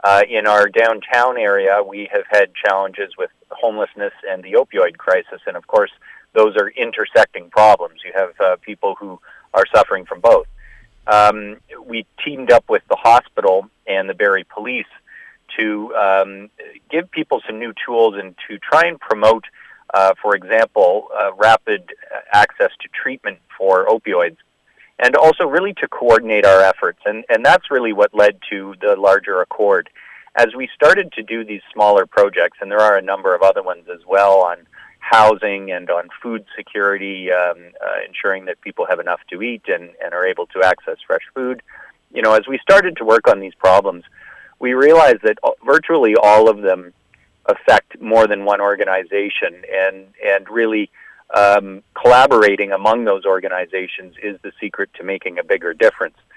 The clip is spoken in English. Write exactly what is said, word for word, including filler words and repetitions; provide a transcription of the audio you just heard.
Uh, in our downtown area, we have had challenges with homelessness and the opioid crisis, and of course, those are intersecting problems. You have uh, people who are suffering from both. Um, we teamed up with the hospital and the Barrie Police to um, give people some new tools and to try and promote, uh, for example, uh, rapid access to treatment for opioids, and also really to coordinate our efforts. And, and that's really what led to the larger accord. As we started to do these smaller projects, and there are a number of other ones as well on housing and on food security, um, uh, ensuring that people have enough to eat and, and are able to access fresh food. You know, as we started to work on these problems, we realized that virtually all of them affect more than one organization, and, and really um, collaborating among those organizations is the secret to making a bigger difference.